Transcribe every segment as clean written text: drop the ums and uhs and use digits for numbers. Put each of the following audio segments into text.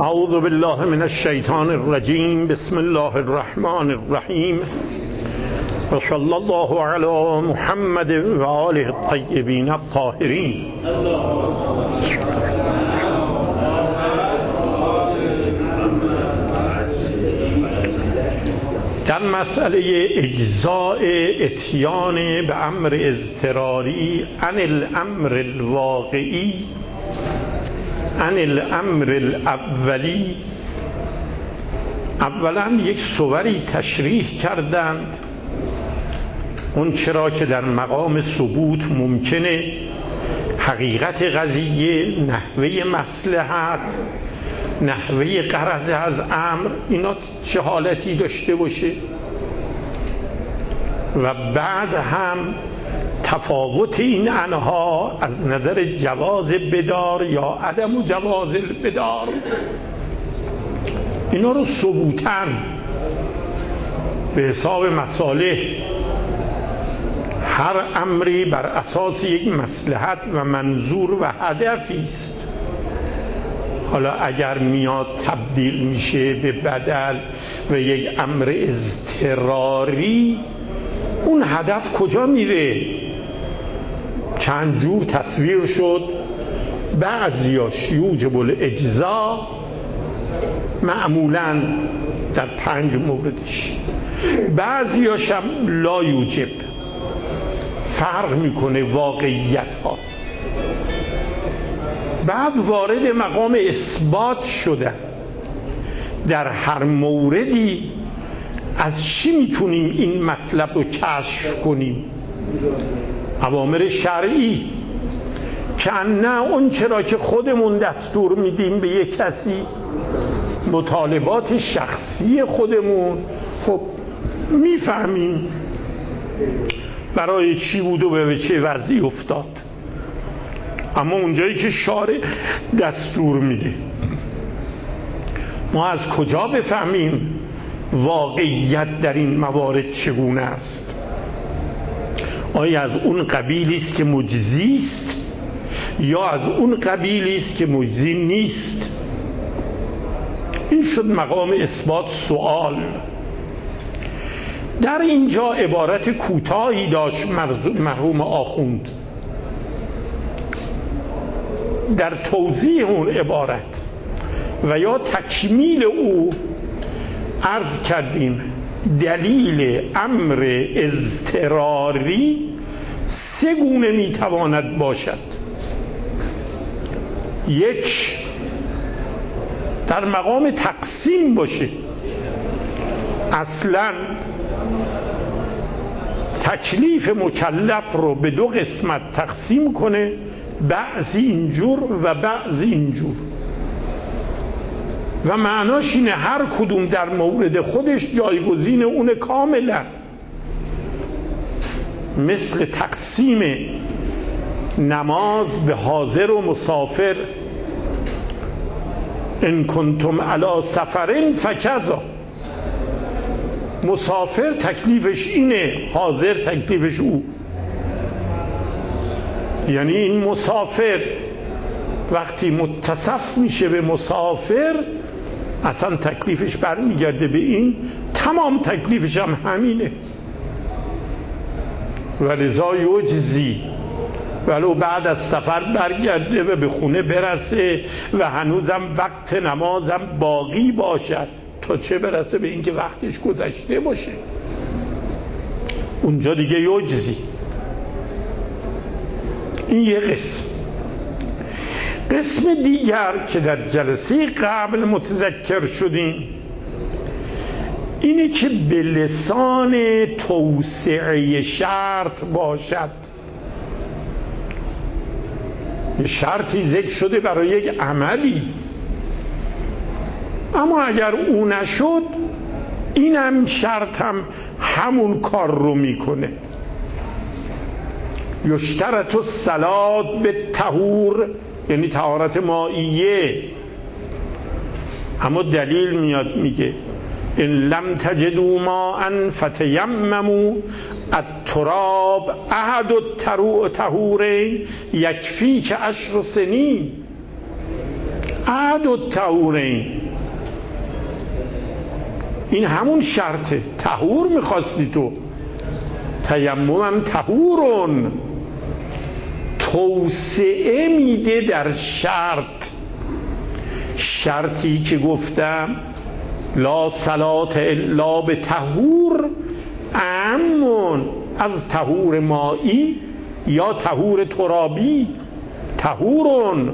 اعوذ بالله من الشیطان الرجیم. بسم الله الرحمن الرحیم و صلی الله علی محمد و آله الطیبین الطاهرین. در مسئله اجزاء اتیان به امر اضطراری عن الامر الواقعی عن الامر الاولی، اولا یک صوری تشریح کردند اون چرا که در مقام ثبوت ممکنه حقیقت قضیه، نحوه مصلحت، نحوه غرض از امر، اینا چه حالتی داشته باشه، و بعد هم تفاوت این انها از نظر جواز بدار یا عدم جواز بدار، اینا رو ثبوتاً به حساب مصالح هر امری بر اساس یک مصلحت و منظور و هدفی است. حالا اگر میاد تبدیل میشه به بدل و یک امر اضطراری، اون هدف کجا میره؟ چند جور تصویر شد، بعضیاش یوجب الاجزا، معمولاً در 5 موردش، بعضیاش هم لا یوجب، فرق میکنه واقعیت ها. بعد وارد مقام اثبات شدن. در هر موردی از چی میتونیم این مطلب رو کشف کنیم؟ اوامر شرعی، که نه اون چرا که خودمون دستور میدیم به یک کسی، مطالبات شخصی خودمون، خب میفهمیم برای چی بود و به چه وضعی افتاد. اما اونجایی که شارع دستور میده، ما از کجا بفهمیم واقعیت در این موارد چگونه است؟ آیا از اون قبیلی است که مجزی است یا از اون قبیلی است که مجزی نیست؟ این شد مقام اثبات سوال. در اینجا عبارت کوتاهی داشت مرحوم آخوند در توضیح اون عبارت و یا تکمیل او عرض کردیم دلیل امر اضطراری 3 گونه میتواند باشد. 1 در مقام تقسیم باشه، اصلا تکلیف مکلف رو به 2 قسمت تقسیم کنه، بعضی اینجور و بعضی اینجور، و معناش اینه هر کدوم در مورد خودش جایگزین اون کاملا. مثل تقسیم نماز به حاضر و مسافر، ان کنتم علی سفرین فکذا، مسافر تکلیفش اینه، حاضر تکلیفش او. یعنی این مسافر وقتی متصف میشه به مسافر، اصلا تکلیفش برمیگرده به این، تمام تکلیفش هم همینه. ولذا یجزی، ولو بعد از سفر برگرده و به خونه برسه و هنوزم وقت نمازم باقی باشد، تا چه برسه به این که وقتش گذشته باشه، اونجا دیگه یجزی. این یه قسم دیگر که در جلسه قبل متذکر شدیم اینه که به لسان توسعه شرط باشد. یه شرطی ذکر شده برای یک عملی، اما اگر او نشد، این هم شرط هم همون کار رو میکنه. یشترط الصلاة بالطهور، یعنی طهارت مائیه، اما دلیل میاد میگه ان لم تجدوا ماء فتیمموا التراب احد الطهورین یکفیک 10 سنین. احد الطهورین این همون شرطه. طهور میخواستی تو، تیممم طهورون، توسعه میده در شرطی که گفتم لا صلاة الا به طهور، امون از طهور مایی یا طهور ترابی. طهورون،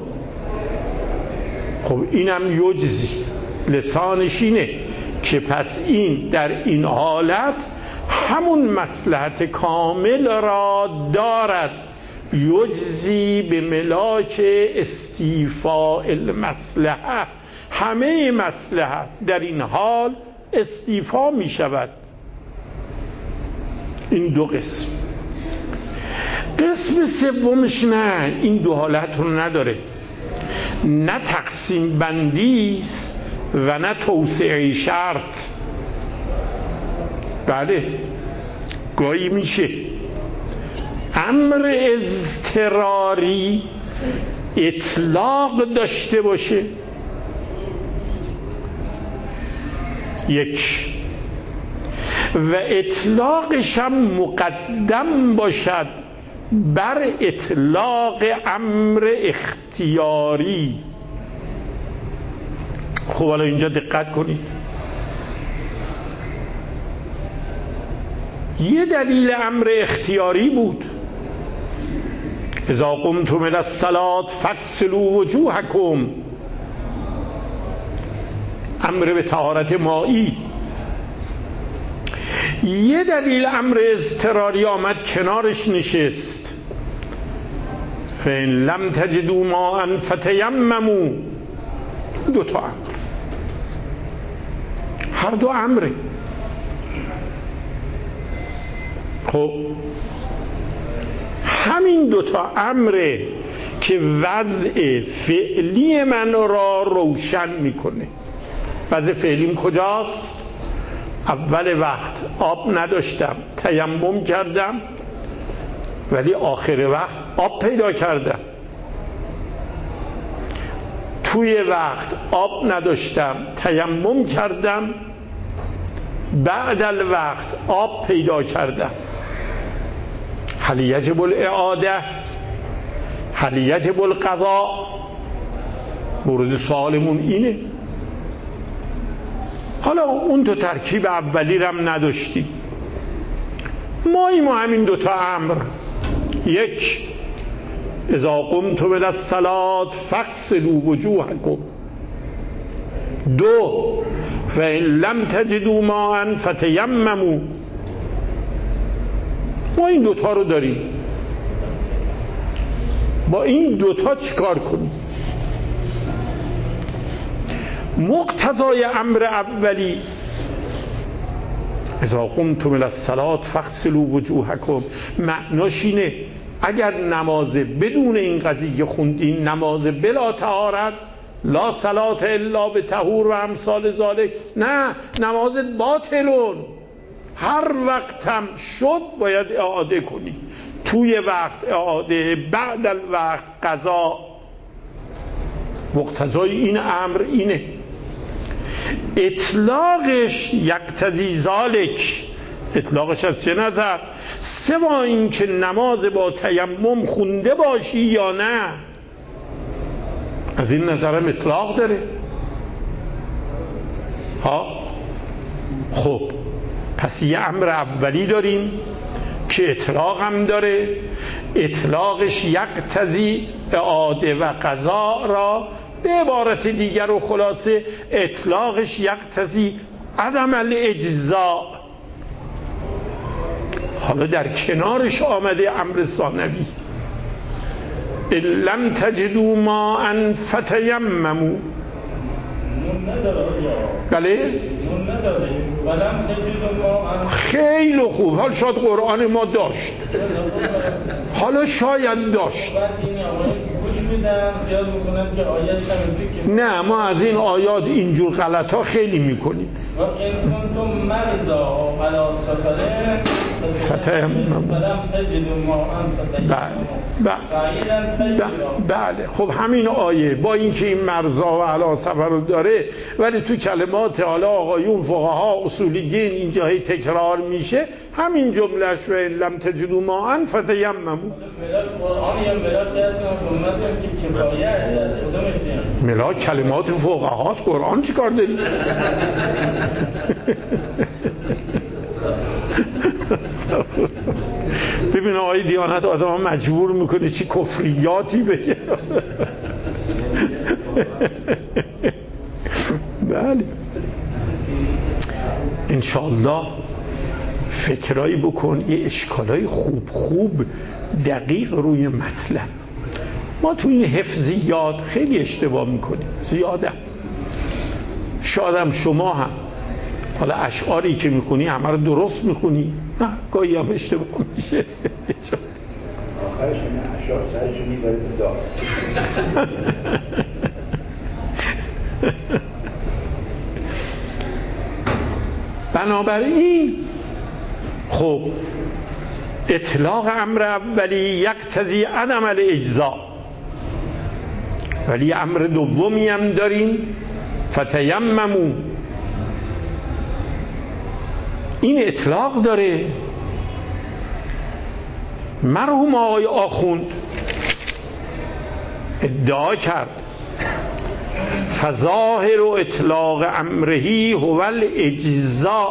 خب اینم یجزی، لسانش اینه که پس این در این حالت همون مصلحت کامل را دارد، یجزی به ملاک استیفاء المصلحه، همه مصلحت در این حال استیفا می شود. این دو قسم. قسم سومش نه، این دو حالت رو نداره، نه تقسیم بندی است و نه توسعه شرط. بله گاهی میشه امر اضطراری اطلاق داشته باشه، یک، و اطلاقش هم مقدم باشد بر اطلاق امر اختیاری. خب حالا اینجا دقت کنید، یه دلیل امر اختیاری بود، اذا قمتم الی الصلاة فاغسلوا وجوهکم، امر به طهارت مایی. یه دلیل امر اضطراری آمد کنارش نشست، فإن لم تجدوا ماء فتیمموا. دو تا امر، هر دو امره. خب همین دو تا امره که وضع فعلی من را روشن میکنه. وضع فعلیم کجاست؟ اول وقت آب نداشتم، تیمم کردم، ولی آخر وقت آب پیدا کردم. توی وقت آب نداشتم، تیمم کردم، بعد الوقت آب پیدا کردم. هل یجب الاعاده؟ هل یجب القضاء؟ مورد سوالمون اینه. حالا اون تو ترکیب اولی رم نداشتیم، ما همین دوتا امر، یک اذا قمتم الی الصلاة فاغسلوا وجوهکم، دو فإن لم تجدوا ماء فتیمموا. ما این دوتا رو داریم، با این دوتا چیکار کنیم؟ مقتضای امر اولی اذا قمتم الی الصلاة فاغسلوا وجوهکم معناش اینه اگر نماز بدون این قضیه خوندین، نماز بلا طهارت، لا صلاة الا به طهور و امثال ذالک، نه، نمازت باطلون، هر وقت هم شد باید اعاده کنی، توی وقت اعاده، بعد الوقت قضا. مقتضای این امر اینه. اطلاقش یقتضی ذالک، اطلاقش از چه نظر؟ سوا این که نماز با تیمم خونده باشی یا نه، از این نظرم اطلاق داره. ها خب پس یه امر اولی داریم که اطلاق هم داره، اطلاقش یقتضی اعاده و قضا را، به عبارت دیگر و خلاصه اطلاقش یقتضی عدم الاجزاء. حالا در کنارش آمده امر ثانوی، ان لم تجدوا ماء فتیمموا. بله خیلی خوب، حال شاید قرآن ما داشت، حالا شاید داشت، نه ما از این آیات اینجور غلط ها خیلی میکنیم. فتیمموا. بله خب همین آیه با اینکه این مرزا و علی سفر رو داره ولی تو کلمات حالا آقایون فقها اصولیین اینجا هی تکرار میشه، همین جملهش و لم تجدوا ماء فتیمموا. ملاک کلمات فقهاست، قرآن چی کار داری؟ ببین آقای دیانت آدم مجبور میکنه چی کفریاتی بگه. بله انشاءالله فکرایی بکن، یه اشکالای خوب دقیق روی مطلب. ما تو این حفظیات خیلی اشتباه میکنیم زیاده. شادم شما هم حالا اشعاری که میخونی همه رو درست میخونی؟ نه گاهی هم اشتباه میشه. آخرش این اشعار سرش میبره به دار. بنابراین خب اطلاق امر اولی یقتضی عدم الاجزاء، ولی امر دومی هم داریم فتیمموا. این اطلاق داره. مرحوم آقای آخوند ادعا کرد فظاهر اطلاق امرهی هو الاجزاء،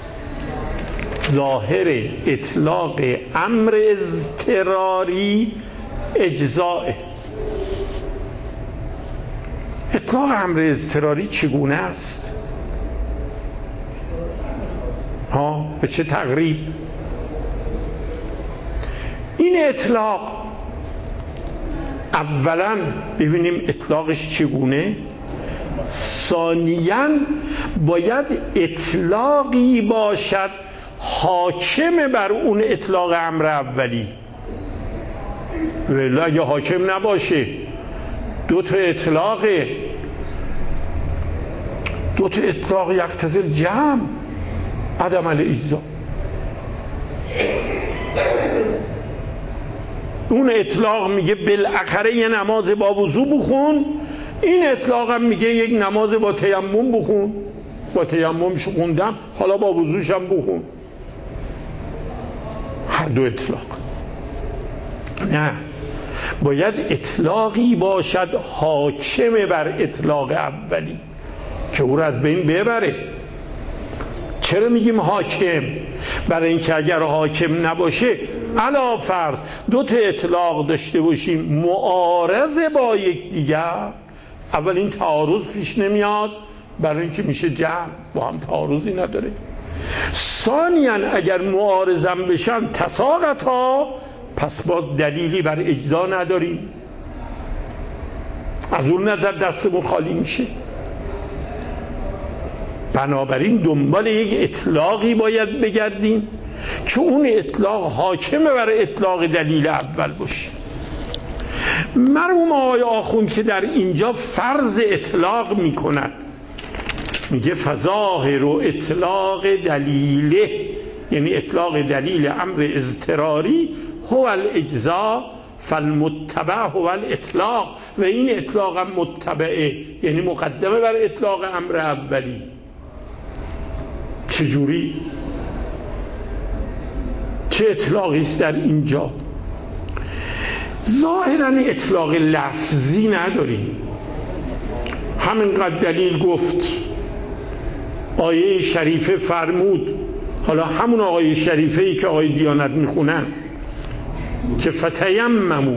ظاهر اطلاق امر اضطراری اجزاء. اطلاق امر اضطراری چگونه است؟ به چه تقریب؟ این اطلاق اولا ببینیم اطلاقش چگونه، ثانیاً باید اطلاقی باشد حاکم بر اون اطلاق امر اولی، ولی اگه حاکم نباشه دو تا اطلاق یقتضی الجمع عدم الاجزاء. اون اطلاق میگه بالاخره یه نماز با وضو بخون، این اطلاق هم میگه یک نماز با تیمم بخون، با تیممش خوندم حالا با وضوش هم بخون. هر دو اطلاق نه، باید اطلاقی باشد حاکم بر اطلاق اولی که او را از بین ببره. چرا میگیم حاکم؟ برای اینکه اگر حاکم نباشه علا فرض دو تا اطلاق داشته باشیم معارض با یک دیگر، اول این تعارض پیش نمیاد برای اینکه میشه جمع، با هم تعارضی نداره. ثانیاً اگر معارضم بشن تساقطا، پس باز دلیلی بر اجزا نداریم، از اون نظر دستمون خالی میشه. بنابراین دنبال یک اطلاقی باید بگردیم که اون اطلاق حاکم بر اطلاق دلیل اول باشه. مرحوم آقای آخوند که در اینجا فرض اطلاق میکند، میگه فظاهر و اطلاق دلیله، یعنی اطلاق دلیل امر اضطراری هو الاجزاء فالمتبع هو الاطلاق، و این اطلاق هم متبعه یعنی مقدمه بر اطلاق امر اولی. چجوری؟ چه اطلاقی است در اینجا؟ ظاهراً اطلاق لفظی نداریم، همینقدر دلیل گفت، آیه شریفه فرمود، حالا همون آیه شریفه ای که آیه دیانت میخونن که فتیمموا،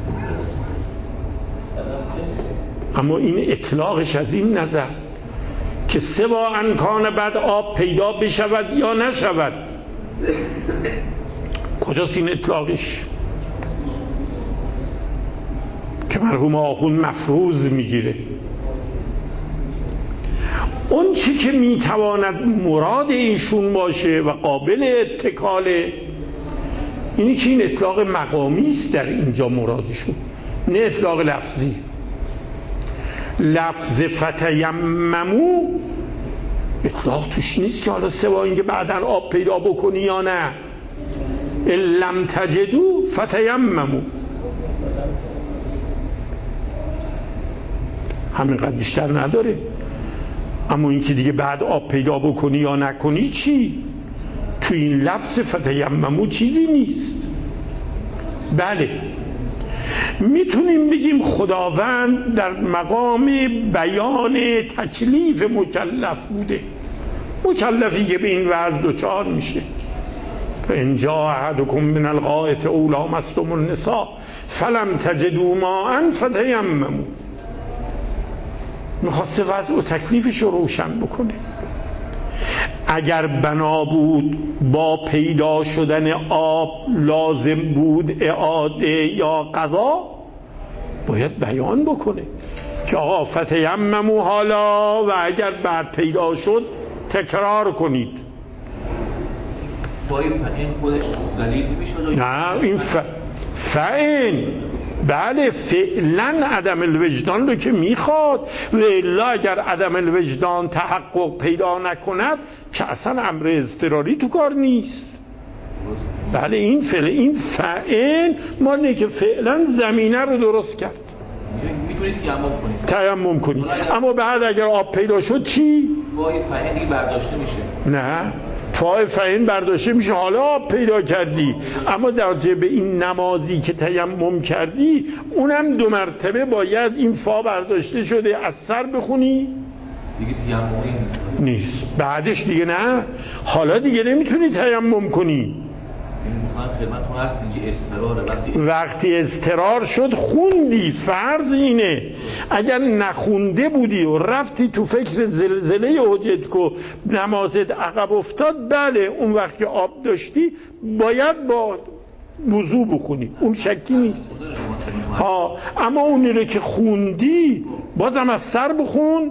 اما این اطلاقش از این نظر که سواء کان بعد آب پیدا بشود یا نشود، کجاست این اطلاقش که مرحوم آخوند مفروض میگیره؟ اون چی که میتواند مراد ایشون باشه و قابل اتکاله اینی که این اطلاق مقامی است در اینجا مرادشون، نه اطلاق لفظی. لفظ فتیمموا اطلاق توش نیست که حالا سوا اینکه بعداً آب پیدا بکنی یا نه، ان لم تجدوا فتیمموا، همینقدر بیشتر نداره. اما این که دیگه بعد آب پیدا بکنی یا نکنی چی؟ تو این لفظ فتیمموا چیزی نیست. بله میتونیم بگیم خداوند در مقام بیان تکلیف مکلف بوده، مکلفی که به این وضع دچار میشه. فإن جاء أحدكم من الغائط أو لامستم النساء فلم تجدوا ماء فتیمموا، میخواسته وضع و تکلیفش رو روشن بکنه. اگر بنا بود با پیدا شدن آب لازم بود اعاده یا قضا، باید بیان بکنه که آقا فتیمموا حالا و اگر بعد پیدا شد تکرار کنید. با این فعین خودش دلیل نمیشه؟ نه این فعین بله فعلا عدم الوجدان رو که میخواد، و الا اگر عدم الوجدان تحقق پیدا نکند که اصلا امر اضطراری تو کار نیست. بله این فعین ما نه که فعلا زمینه رو درست کرد، میتونید تیمم کنید. اما بعد اگر آب پیدا شد چی؟ فای فعین برداشته میشه. نه فای فعین برداشته میشه حالا آب پیدا کردی، اما در به این نمازی که تیمم کردی اونم 2 مرتبه باید این فا برداشته شده از سر بخونی دیگه تیممی نیست. بعدش دیگه نه، حالا دیگه نمیتونی تیمم کنی. خدمتتون هست اینجا استقراره. وقتی استقرار شد خوندی، فرض اینه اگر نخونده بودی و رفتی تو فکر زلزله حجت کو نمازت عقب افتاد، بله اون وقت که آب داشتی باید با وضو بخونی، اون شکی نیست. اما اونی رو که خوندی بازم از سر بخون.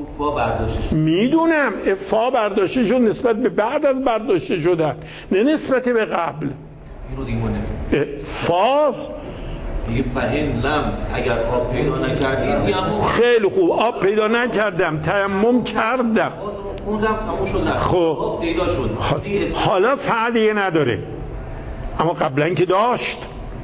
میدونم فا برداشته شد نسبت به بعد از برداشته شدن، نه نسبت به قبل. فاز دیگه فهم لم اگر آب پیدا نکردی خیلی خوب آب پیدا نکردم تیمم کردم خوندم تموم شد رفت. خب آب پیدا شد حالا فعلیه نداره، اما قبلا که داشت.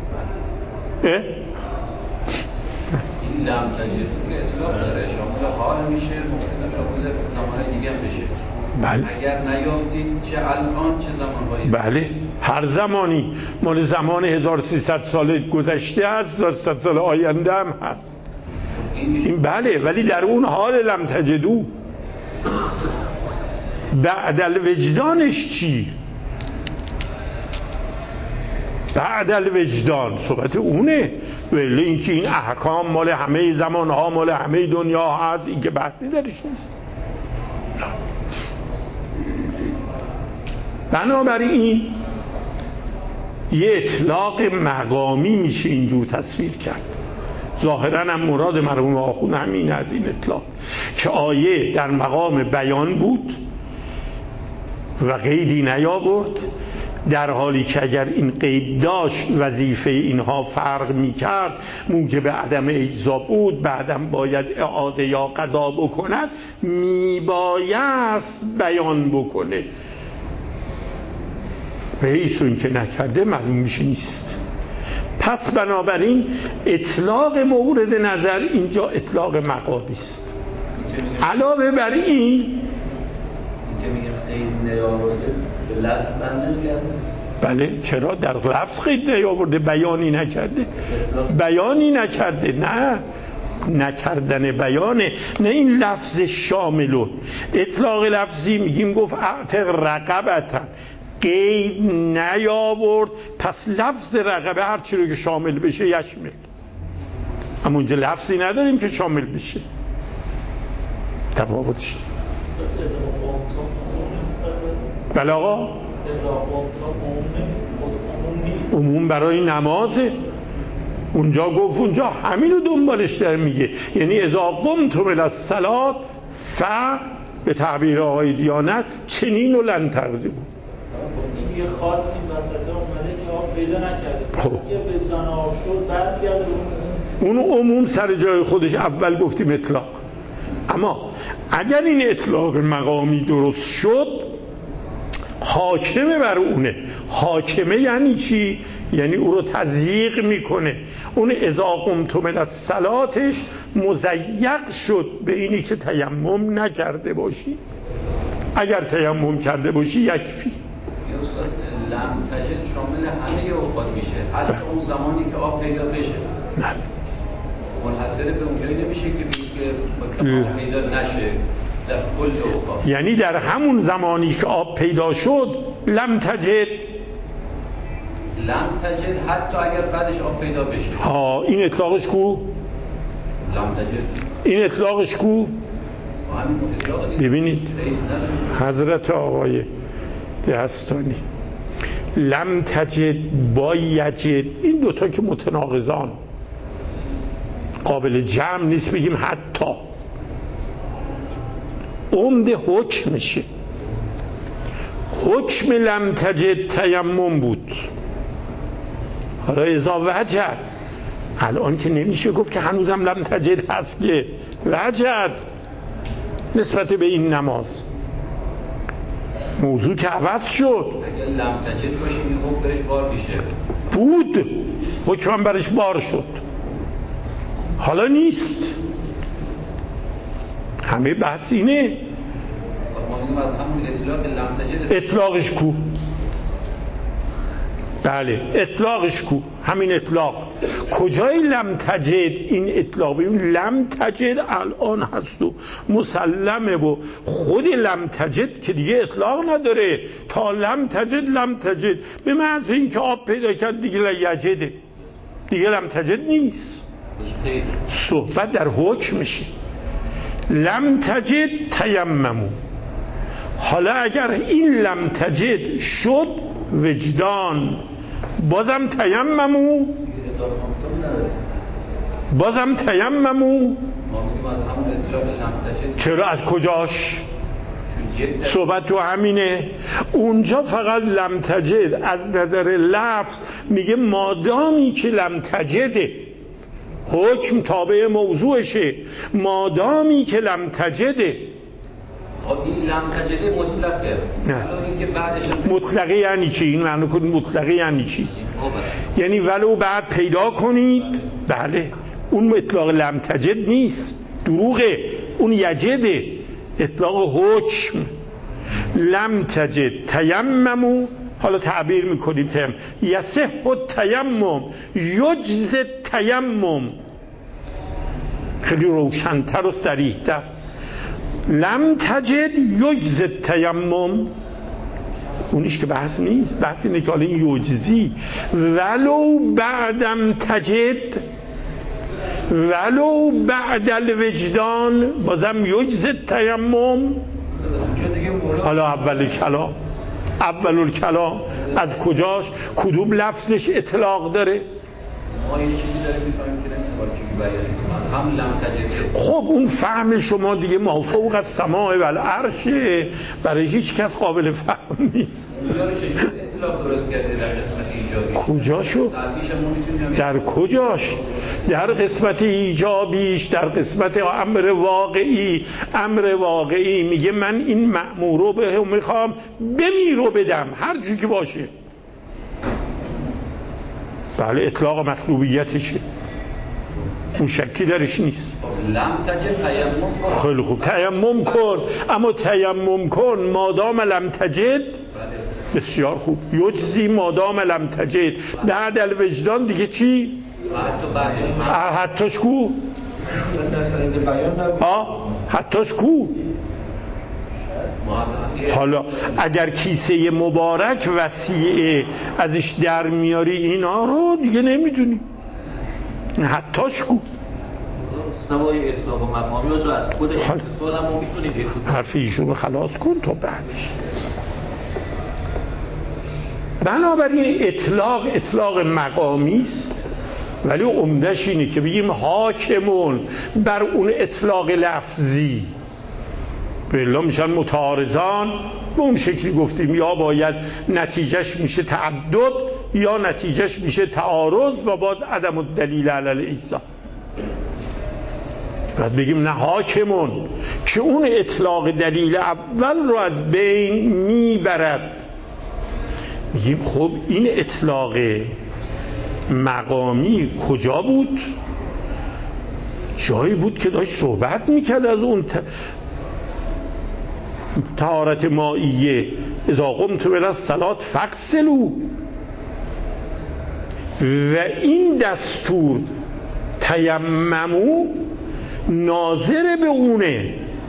این لم تجد اطلاق داره، شامل حال میشه، ممکنه شامل زمان دیگه هم بشه. بله. اگر نیافتید چه الان چه زمانهایی؟ بله هر زمانی، مال زمان 1300 سال گذشته هست، 1300 سال آینده هم هست این بله. ولی در اون حال لم تجدو بعد الوجدانش چی؟ بعد الوجدان صحبت اونه، ولی اینکه این احکام مال همه زمانها مال همه دنیا هست، این که بحثی درش نیست. بنابراین یه اطلاق مقامی میشه اینجور تصویر کرد. ظاهراً هم مراد مرحوم آخوند همین از این اطلاق که آیه در مقام بیان بود و قیدی نیاورد، در حالی که اگر این قید داشت وظیفه اینها فرق میکرد، موجب عدم اجزا بود، بعدم باید اعاده یا قضا بکند، میبایست بیان بکنه. رئیس این که نکرده معلوم میشه نیست. پس بنابراین اطلاق مورد نظر اینجا اطلاق مقامی است. علاوه بر این که میگیم قید نیاورده به لفظ بنده نگرده. بله چرا در لفظ قید نیاورده؟ بیانی نکرده. بیانی نکرده، نه نکردن بیانه، نه این لفظ شاملون. اطلاق لفظی میگیم گفت اعتق رقبتن، قید نیاورد، پس لفظ رقبه هر چی رو که شامل بشه یشمل. اما اینجا لفظی نداریم که شامل بشه. تفاوتش بله آقا عموم برای نمازه. اونجا گفت اونجا همین رو دنبالش در میگه، یعنی اذا قمتم الی الصلاة به تعبیر آقای دیانت چنین و لن تغضبوا. این یه خاص این وسط اومده که آب پیدا نکرده، خب که وجدان آب شد برمیگرده اون عموم سر جای خودش. اول گفتیم اطلاق، اما اگر این اطلاق مقامی درست شد، حاکمه بر اونه. حاکمه یعنی چی؟ یعنی او رو تضییق میکنه. اون اذا قمتم الی الصلاتش مضیق شد به اینی که تیمم نکرده باشی. اگر تیمم کرده باشی یکفی. استاد لم تجد شامل همه اوقات میشه، حتی اون زمانی که آب پیدا بشه. نه منحصر به اونجایی نمیشه که بگه آب پیدا نشه در کل اوقات. یعنی در همون زمانی که آب پیدا شد لم تجد حتی اگر بعدش آب پیدا بشه. ها این اطلاقش کو؟ لم تجد این اطلاقش کو؟ ببینید حضرت آقای دهستانی لم تجد با یجد، این دوتا که متناقضان قابل جمع نیست. بگیم حتی عمده حکم میشه. حکم لم تجد تیمم بود، حالا اذا وجد، الان که نمیشه گفت که هنوزم لم تجد هست که وجد نسبت به این نماز. موضوع که عوض شد. اگر لم تجد باشه این حکم برش بار میشه. بود حکم برش بار شد، حالا نیست. همه بحث اینه. ما میگیم از همون اطلاق لم تجد اطلاقش کو؟ بله اطلاقش کو؟ همین اطلاق کجای لم تجد؟ این اطلاق ببین لم تجد الان هست و مسلمه و خود لم تجد که دیگه اطلاق نداره. تا لم تجد به محض این که آب پیدا کرد دیگه لیجده، دیگه لم تجد نیست. صحبت در حکم میشه. لم تجد تیممو. حالا اگر این لم تجد شد وجدان، بازم تیممو، بازم تیممو. چرا؟ از کجاش؟ صحبت تو همینه. اونجا فقط لم تجد از نظر لفظ میگه مادامی که لم تجده، حکم تابع موضوعشه، مادامی که لم تجده. این لم تجده مطلقه. نه این که بعدش مطلقه یعنی چی؟ این معنی کنید مطلقه یعنی چی؟ یعنی ولو بعد پیدا کنید. بله اون اطلاق لم تجد نیست، دروغه، اون یجده، اطلاق حکم. لم تجد تیممو. حالا تعبیر میکنیم تیمم یصح التیمم یجز التیمم، خیلی روشن‌تر و صریح‌تر. لم تجد یجز التیمم، اونیش که بحث نیست. بحث اینه که حالا این یجزی ولو بعدم تجد، ولو بعد الوجدان، بازم یجز التیمم. حالا اول کلام از کجاش؟ کدوم لفظش اطلاق داره؟ ما یه چیزی داریم می‌فهمیم که نمی‌خواد از هم لم تجد. خب اون فهم شما دیگه ما فوق از سماع و العرشه، برای هیچ کس قابل فهم نیست. اونجا رو چجور اطلاق درست کرده در قسمت ایجابی؟ کجاشو؟ در کجاش؟ در قسمت ایجابیش، در قسمت امر واقعی میگه من این مأمور رو به میخوام بمیرو بدم، هر چی که باشه. بله اطلاق مطلوبیتشه، اون شکی درش نیست. لم تجد تیمم کن. خیلی خوب تیمم کن، اما تیمم کن مادام لم تجد. بسیار خوب. یجزی مادام لم تجد. بعد الوجدان دیگه چی؟ حتیش کو؟ حتیش کو؟ حالا اگر کیسه مبارک وسیعه ازش در میاری اینا رو دیگه نمیدونی. حتیش کو؟ سوای اطلاق و مقامی رو از خود اتصال هم میتونید حرف ایشون رو خلاص کن تا بعدش. بنابراین اطلاق مقامی است، ولی عمده‌اش اینه که بگیم حاکمون بر اون اطلاق لفظی. بلا میشن متعارضان، به اون شکلی گفتیم یا باید نتیجهش میشه تعدد یا نتیجهش میشه تعارض و باز عدم الدلیل علی الایضاح. بعد بگیم نه حاکمون که اون اطلاق دلیل اول رو از بین میبرد. میگیم خب این اطلاق مقامی کجا بود؟ جایی بود که داشت صحبت میکرد از اون طهارت مائیه، اذا قمتم الی الصلاة فاغسلوا، و این دستور تیمموا ناظر به اونه،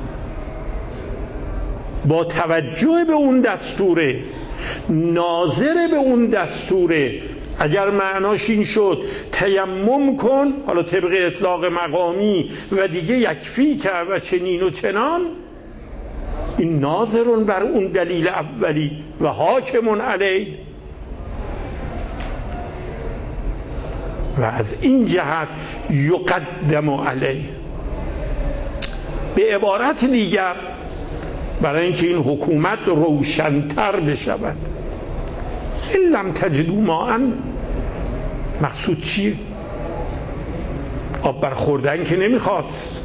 با توجه به اون دستوره، ناظر به اون دستوره. اگر معناش این شد تیمم کن، حالا طبق اطلاق مقامی و دیگه یکفی که و چنین و چنان، این ناظرون بر اون دلیل اولی و حاکمون علیه، و از این جهت یقدم علیه. به عبارت دیگر برای اینکه این حکومت روشن‌تر بشود، این لم تجدوا ماء مقصود چیه؟ آب برخوردن که نمیخواست،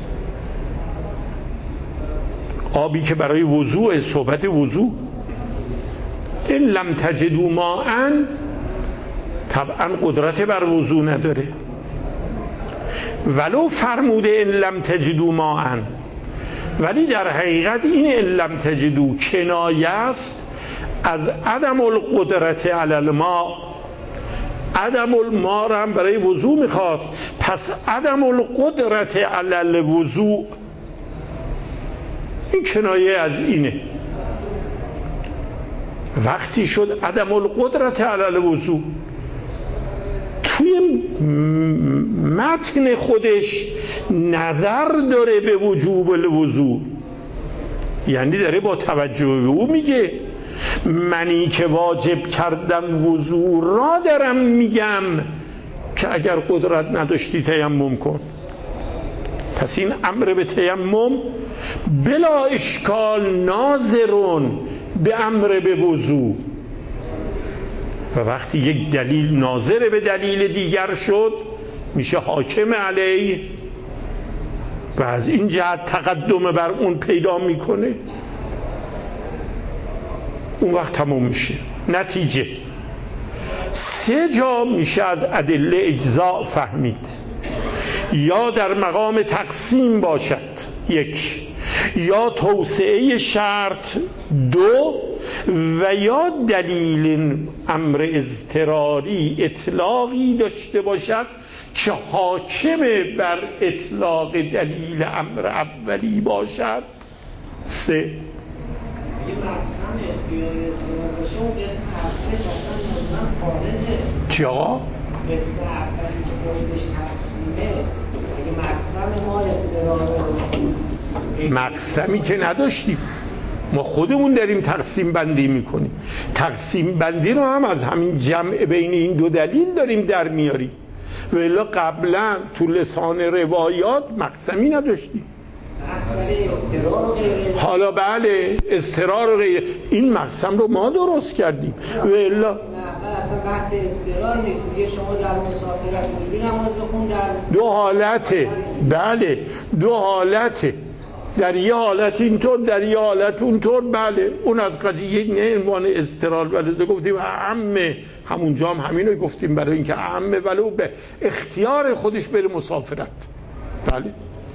آبی که برای وضوء، صحبت وضوء. این لم تجدوا ماء طبعا قدرت بر وضوء نداره، ولو فرموده این لم تجدوا ماء، ولی در حقیقت این ان لم تجدوا کنایه است از عدم القدرت علی الماء. عدم الماء را هم برای وضوء میخواست، پس عدم القدرت علی الوضوء، این کنایه از اینه. وقتی شد عدم القدرت علی الوضوء، توی متن خودش نظر داره به وجوب الوضوء، یعنی داره با توجه به او میگه منی که واجب کردم وضوء را دارم میگم که اگر قدرت نداشتی تیمم کن. پس این امر به تیمم بلا اشکال ناظرون به امر به وضوء، و وقتی یک دلیل ناظر به دلیل دیگر شد میشه حاکم علیه و از این جهت تقدم بر اون پیدا میکنه، اون وقت تموم میشه. نتیجه 3 جا میشه از ادله اجزاء فهمید، یا در مقام تقسیم باشد 1، یا توسعه شرط 2، و یا دلیل امر اضطراری اطلاقی داشته باشد که حاکم بر اطلاق دلیل امر اولی باشد 3. یه مقسم اختیاری استعمال باشه، اون اسم اولش اصلا مطلق خارجه. چرا؟ اسم اولی که خودش تقسیمه، اگه مقسم ما استعمال مقسمی که نداشتیم، ما خودمون داریم تقسیم بندی میکنیم. تقسیم بندی رو هم از همین جمع بین این 2 دلیل داریم در میاریم، و الا قبلا تو لسان روایات مقسمی نداشتیم. حالا بله اضطرار و غیره، این مقسم رو ما درست کردیم، و الا اصلا بحث اضطرار نیست. میگه شما در مسافرت اونجوری نماز بخون، در 2 حالته. بله 2 حالته، در یه حالت اینطور، در یه حالت اونطور. بله اون از قضیه نه عنوان اضطرار، ولی گفتیم اعمه، همونجا هم همینو گفتیم برای اینکه اعمه ولو به اختیار خودش بره مسافرت. بله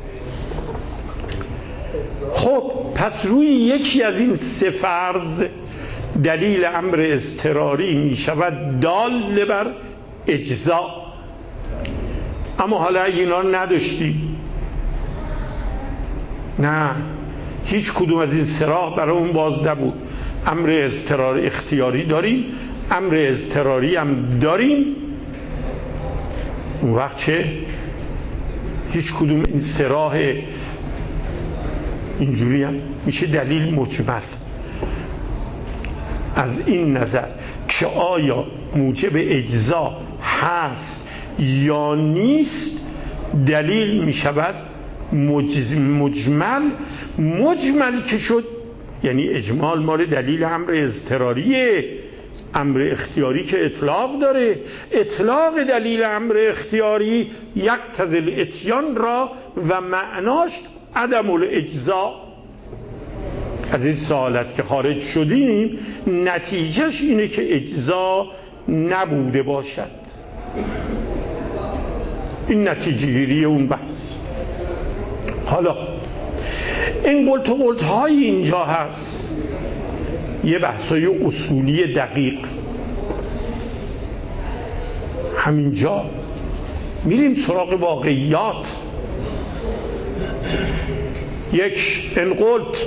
خب پس روی یکی از این 3 فرض دلیل امر اضطراری می شود دال بر اجزاء. اما حالا اگه اینا رو نداشتیم، نه هیچ کدوم از این 3 راه برای اون باز نبود. امر اضطراری اختیاری داریم، امر اضطراری هم داریم، اون وقت چه؟ هیچ کدوم این 3 راه اینجوری هم میشه دلیل مجمل. از این نظر که آیا موجب اجزا هست یا نیست، دلیل میشود مجمل. مجمل که شد یعنی اجمال مال دلیل امر اضطراریه، امر اختیاری که اطلاق داره. اطلاق دلیل امر اختیاری یقتضی الاتیان را و معناش عدم الاجزاء. از این سالت که خارج شدیم نتیجهش اینه که اجزا نبوده باشد. این نتیجه گیری اون بحث. حالا این قلت های اینجا هست، یه بحثای اصولی دقیق. همینجا میریم سراغ واقعیات. یک انقلت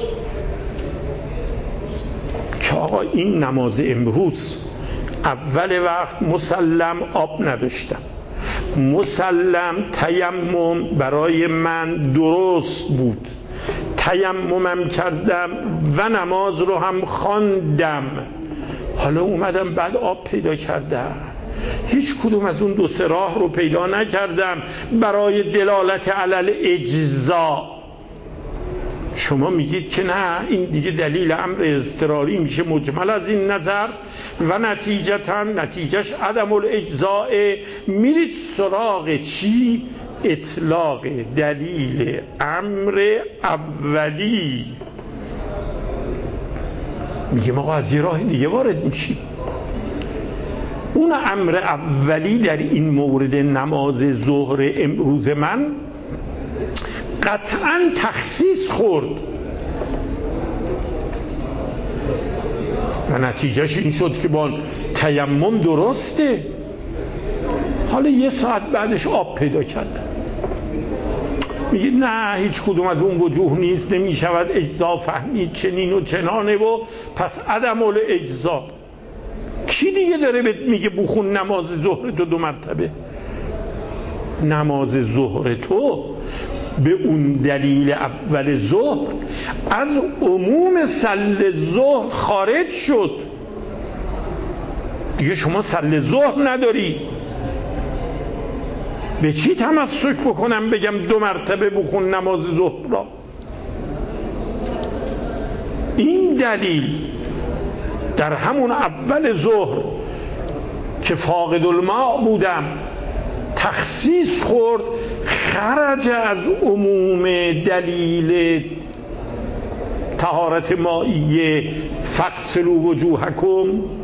که آقا این نماز امروز اول وقت مسلم آب نداشتم، مسلم تیمم برای من درست بود، تیممم کردم و نماز رو هم خواندم، حالا اومدم بعد آب پیدا کردم، هیچ کدوم از اون 2-3 راه رو پیدا نکردم برای دلالت علی اجزا. شما میگید که نه، این دیگه دلیل امر اضطراری میشه مجمل از این نظر و نتیجهش عدم الاجزاء. میرید سراغ چی؟ اطلاق دلیل امر اولی. میگیم آقا از یه راه دیگه وارد میشیم. اون امر اولی در این مورد نماز ظهر امروز من قطعاً تخصیص خورد و نتیجهش این شد که با تیمم درسته. حالا 1 ساعت بعدش آب پیدا کردم. میگید نه، هیچ کدوم از اون وجوه نیست، نمیشود اجزا فهمید، چنین و چنانه، و پس عدم الاجزا. کی دیگه داره بهت میگه بخون نماز ظهر تو 2 مرتبه؟ نماز ظهر تو به اون دلیل اول ظهر از عموم صل ظهر خارج شد. دیگه شما صل ظهر نداری. به چی تمسک بکنم بگم 2 مرتبه بخون نماز ظهر را؟ این دلیل در همون اول ظهر که فاقد الماء بودم تخصیص خورد، خرج از عموم دلیل طهارت مائیه فاغسلوا وجوهکم.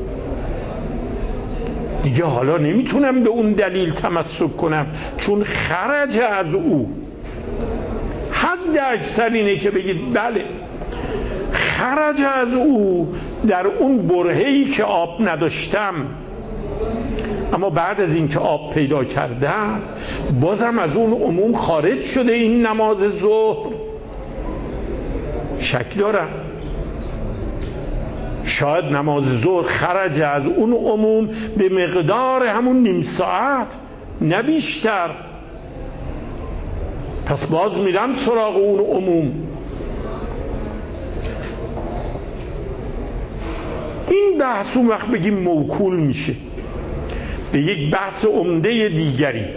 دیگه حالا نمیتونم به اون دلیل تمسک کنم چون خرج از او. حد اکثر اینه که بگید بله خرج از او در اون برهه‌ای که آب نداشتم، اما بعد از این که آب پیدا کردم بازم از اون عموم خارج شده این نماز ظهر. شک دارم شاید نماز ظهر خرج از اون عموم به مقدار همون نیم ساعت، نه بیشتر. پس باز میرم سراغ اون عموم. این بحث اون وقت بگیم موکول میشه به یک بحث عمده دیگری،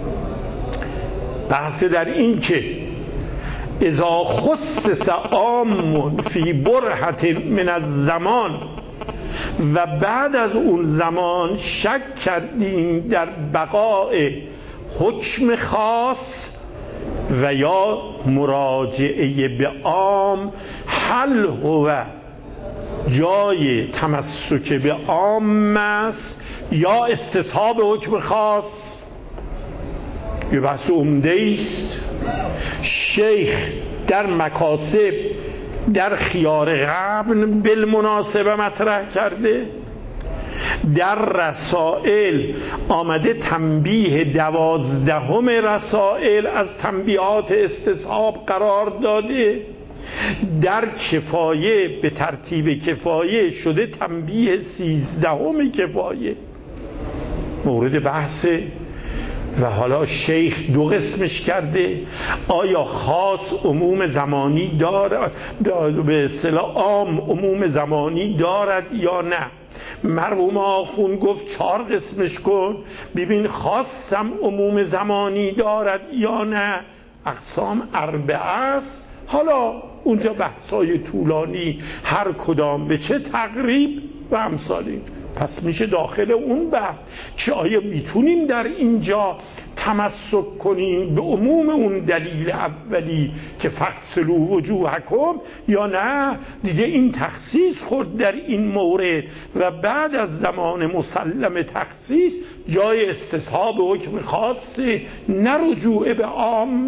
بحث در این که اذا خصص عام فی برهة من الزمان و بعد از اون زمان شک کردیم در بقاء حکم خاص و یا مراجعه به عام، هل هو جای تمسک به عام است یا استصحاب حکم خاص؟ یه بحث عمده است. شیخ در مکاسب در خیار قبل بالمناسبه مطرح کرده، در رسائل آمده تنبیه 12 رسائل از تنبیهات استصحاب قرار داده، در کفایه به ترتیب کفایه شده تنبیه 13 کفایه. مورد بحثه و حالا شیخ 2 قسمش کرده. آیا خاص عموم زمانی دارد، به اصطلاح عام عموم زمانی دارد یا نه؟ مرحوم آخوند گفت 4 قسمش کن ببین خاصم عموم زمانی دارد یا نه. اقسام 4 است. حالا اونجا بحثای طولانی هر کدام به چه تقریب و امثال این پس میشه داخل اون بحث که آیا میتونیم در اینجا تمسک کنیم به عموم اون دلیل اولی که فغسلوا وجوهکم، یا نه دیگه این تخصیص خورد در این مورد و بعد از زمان مسلم تخصیص جای استصحاب حکم خاصه، نه رجوع به عام.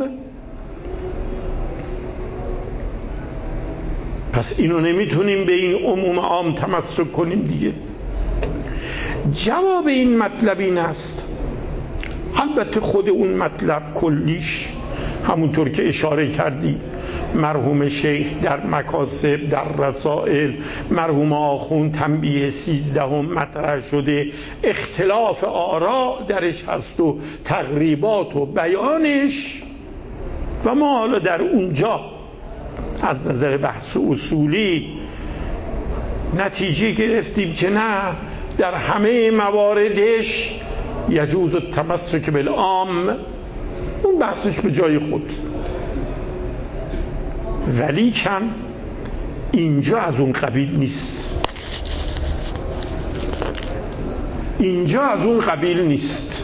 پس اینو نمیتونیم به این عموم عام تمسک کنیم دیگه. جواب این مطلب این است، البته خود اون مطلب کلیش همونطور که اشاره کردیم مرحوم شیخ در مکاسب، در رسائل، مرحوم آخوند تنبیه 13 مطرح شده، اختلاف آراء درش هست و تقریبات و بیانش، و ما حالا در اونجا از نظر بحث اصولی نتیجه گرفتیم که نه، در همه مواردش یجوز التمسک بالعام، اون بحثش به جای خود، ولی کن اینجا از اون قبیل نیست. اینجا از اون قبیل نیست.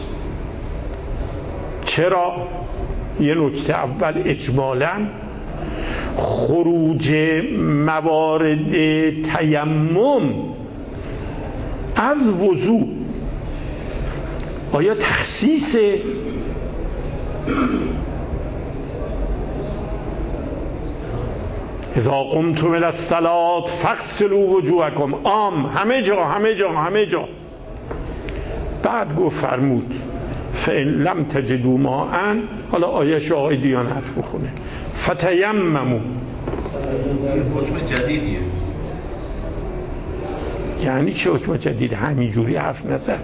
چرا؟ یه نکته اول اجمالاً خروج موارد تیمم از وضو آیا تخصیصه؟ اذا قمتم الی الصلاة فاغسلوا وجوهکم، عام، همه جا. بعد گفت فرمود فإن لم تجدوا ماء، حالا آیه‌ش آقای دیانت بخونه، فتیمموا. حکم جدیدیه. یعنی چه حکم جدید؟ همینجوری حرف نزن.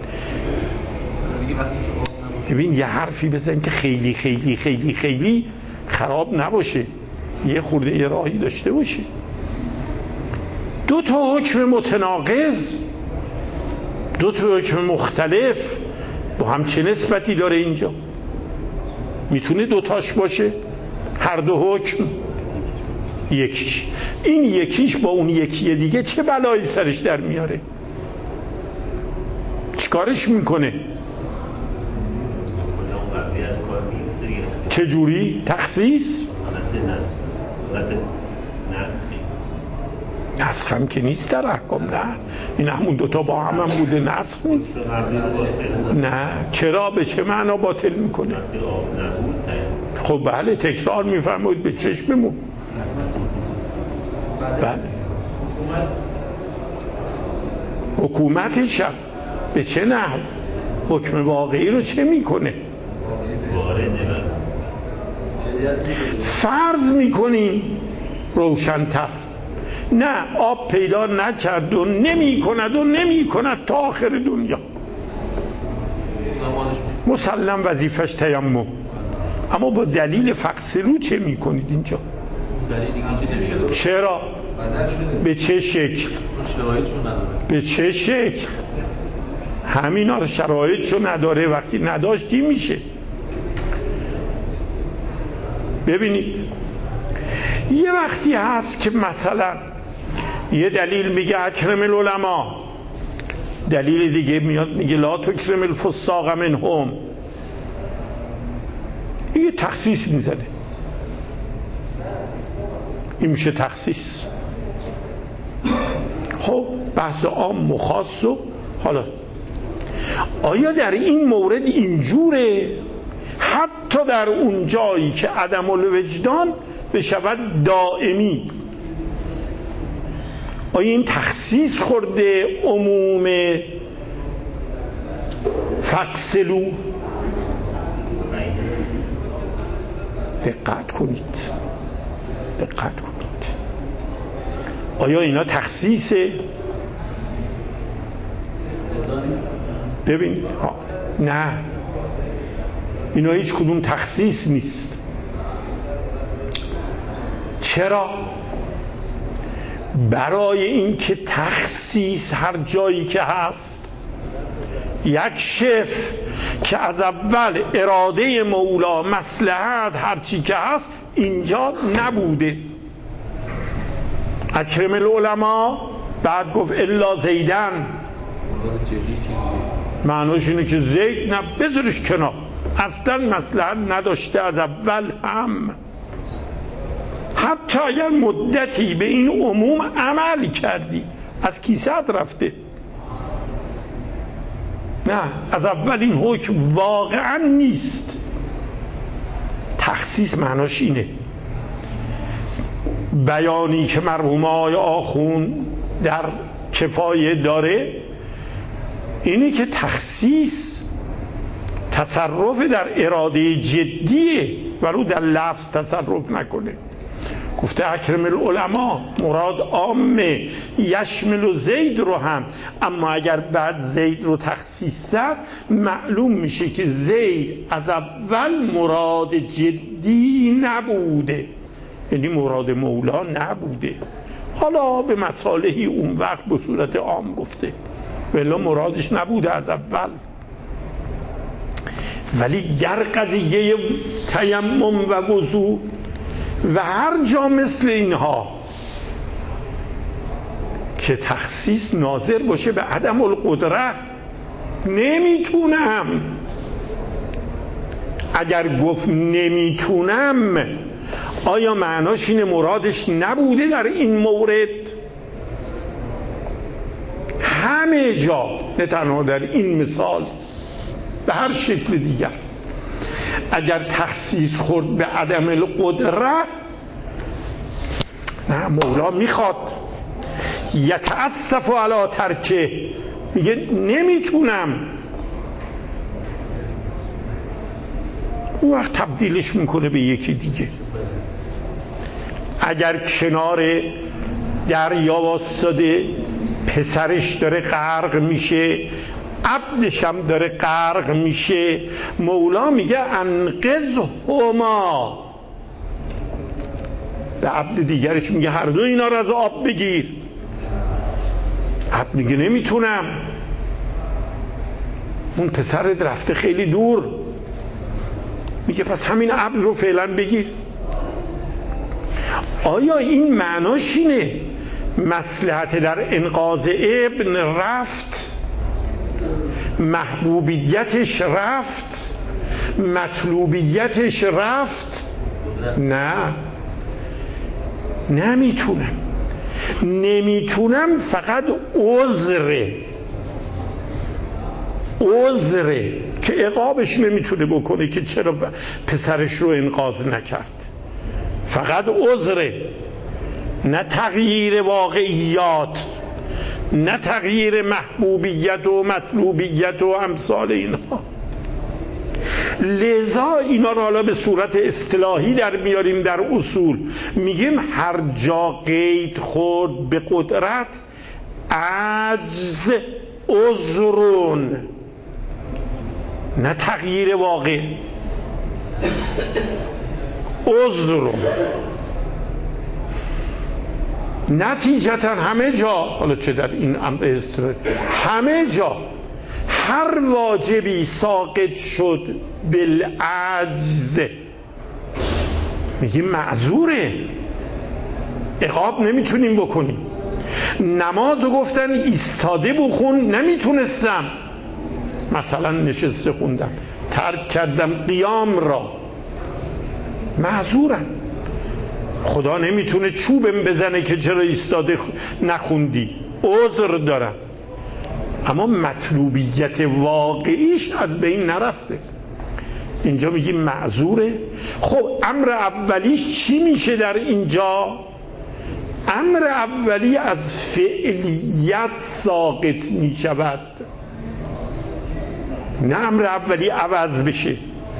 ببین یه حرفی بزن که خیلی خیلی خیلی خیلی خراب نباشه، یه خورده ارائه‌ای داشته باشه. دو تا حکم متناقض، دو تا حکم مختلف با هم چه نسبتی داره اینجا؟ میتونه دوتاش باشه؟ هر دو حکم یکیش، این یکیش با اون یکی دیگه چه بلایی سرش در میاره؟ چیکارش میکنه؟ چه جوری؟ تخصیص؟ نسخ هم که نیست در احکام، نه این همون دوتا با هم بوده، نسخ نیست. نه چرا؟ به چه معنا باطل میکنه؟ خب بله تکرار میفرمایید به چشممون. بله حکومتش هم به چه نحو؟ حکم واقعی رو چه میکنه؟ فرض میکنیم روشن‌تر، نه آب پیدا نکرد و نمی کند تا آخر دنیا، مسلم وظیفش تیمم، اما با دلیل فغسلوا چه میکنید اینجا؟ چرا؟ به چه شکل؟ به چه شکل؟ همینا شرایطشو نداره، وقتی نداشتی میشه. ببینید یه وقتی هست که مثلا یه دلیل میگه اکرم العلماء، دلیل دیگه میاد میگه لا تکرم الفساق منهم، یه تخصیص میزنه، این میشه تخصیص. خب بحث عام و خاص و حالا آیا در این مورد اینجوره؟ حتی در اون جایی که عدم الوجدان بشود دائمی، آیا این تخصیص خورده عموم فغسلوا؟ دقت کنید. آیا اینا تخصیصه؟ ببین نه، اینا هیچ کدوم تخصیص نیست. چرا؟ برای اینکه تخصیص هر جایی که هست یک شف که از اول اراده مولا مصلحت هرچی که هست اینجا نبوده. اکرم العلماء بعد گفت الا زیدن، مراد جدی چیزیه. معناش اینه که زید نه بذارش کنار، اصلا مصلحت نداشته از اول هم. حتی اگر مدتی به این عموم عمل کردی از کیسه‌ات رفته. نه، از اول این حکم واقعا نیست. تخصیص معناش اینه. بیانی که مرحوم آقای آخوند در کفایه داره اینی که تخصیص تصرف در اراده جدیه ولو در لفظ تصرف نکنه. گفته اکرم العلماء، مراد عامه یشمل زید رو هم، اما اگر بعد زید رو تخصیص زد معلوم میشه که زید از اول مراد جدی نبوده، یعنی مراد مولا نبوده. حالا به مصالحی اون وقت به صورت عام گفته ولی مرادش نبوده از اول. ولی در قضیه تیمم و وضو و هر جا مثل اینها که تخصیص ناظر باشه به عدم القدره، نمیتونم. اگر گفت نمیتونم آیا معناش اینه مرادش نبوده در این مورد؟ همه جا، نه تنها در این مثال، به هر شکل دیگر اگر تخصیص خورد به عدم القدره، نه مولا میخواد یتأسف علی ترکه، میگه نمیتونم، اون وقت تبدیلش میکنه به یکی دیگه. اگر کنار دریا واسطه پسرش داره غرق میشه، عبدش هم داره غرق میشه، مولا میگه انقذهما، به عبد دیگرش میگه هر دو اینا رو از آب بگیر. عبد میگه نمیتونم، اون پسرت رفته خیلی دور، میگه پس همین عبد رو فعلا بگیر. آیا این معناش اینه مصلحت در انقاذ ابن رفت، محبوبیتش رفت، مطلوبیتش رفت؟ نه، نمیتونم فقط عذره که عقابش نمیتونه بکنه که چرا پسرش رو انقاذ نکرد، فقط عذره، نه تغییر واقعیات، نه تغییر محبوبیت و مطلوبیت و امثال اینها. لذا اینا رو حالا به صورت اصطلاحی در میاریم در اصول، میگیم هر جا قید خورد به قدرت، عجز عذرون، نه تغییر واقع، عذرون. نتیجتا همه جا، حالا چه در این امر استرات، همه جا هر واجبی ساقط شد بالعجز میگیم معذوره، عقاب نمیتونیم بکنیم. نمازو گفتن ایستاده بخون، نمیتونستم، مثلا نشسته خوندم، ترک کردم قیام را، معذورم. خدا نمیتونه چوبم بزنه که چرا ایستاده نخوندی، عذر دارم، اما مطلوبیت واقعیش از بین نرفته. اینجا میگیم معذوره. خب امر اولیش چی میشه در اینجا؟ امر اولی از فعلیت ساقط میشود، نه امر اولی عوض بشه،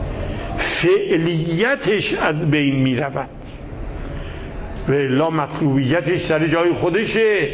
فعلیتش از بین میرود و الا مطلوبیتش سر جای خودشه.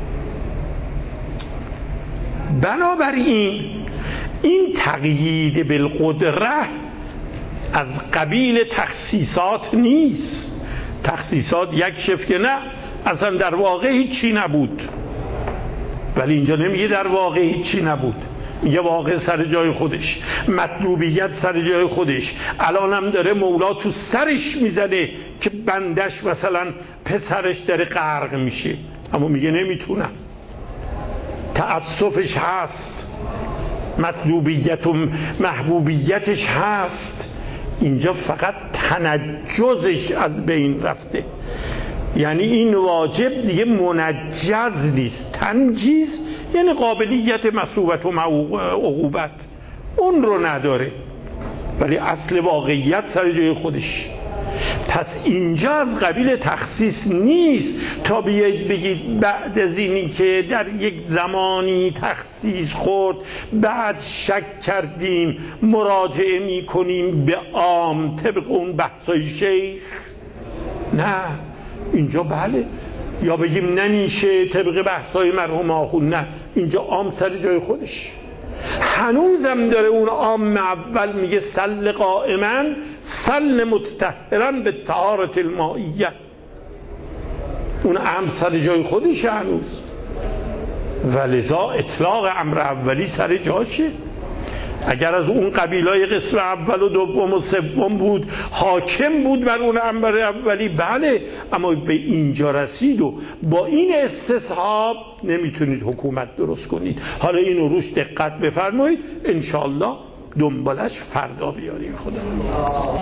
بنابراین این تقیید بالقدره از قبیل تخصیصات نیست. تخصیصات یک شف که نه اصلا در واقع هیچی نبود، ولی اینجا نمیگه در واقع هیچی نبود، میگه واقع سر جای خودش، مطلوبیت سر جای خودش. الان هم داره مولا تو سرش میزنه که بندش مثلا پسرش داره غرق میشه، اما میگه نمیتونم. تعصفش هست، مطلوبیت و محبوبیتش هست. اینجا فقط تنجزش از بین رفته، یعنی این واجب دیگه منجز نیست. تنجیز یعنی قابلیت مثوبت و عقوبت، اون رو نداره، ولی اصل واقعیت سر جای خودش. پس اینجا از قبیل تخصیص نیست تا بیایید بگید بعد از اینی که در یک زمانی تخصیص خورد بعد شک کردیم مراجعه می کنیم به عام طبق اون بحثای شیخ. نه، اینجا بله، یا بگیم نمیشه طبق بحثای مرحوم آخوند. نه، اینجا عام سر جای خودش. هنوزم داره اون عام اول میگه سل قائما سل متطهرا به طهارت المائیه، اون عام سر جای خودش هنوز، ولذا اطلاق امر اولی سر جاشه. اگر از اون قبیلای قسم اول و دوم و سوم بود، حاکم بود بر اون امر اولی، بله، اما به اینجا رسید و با این استصحاب نمیتونید حکومت درست کنید. حالا اینو روش دقت بفرمایید، انشالله دنبالش فردا بیاریم. خدا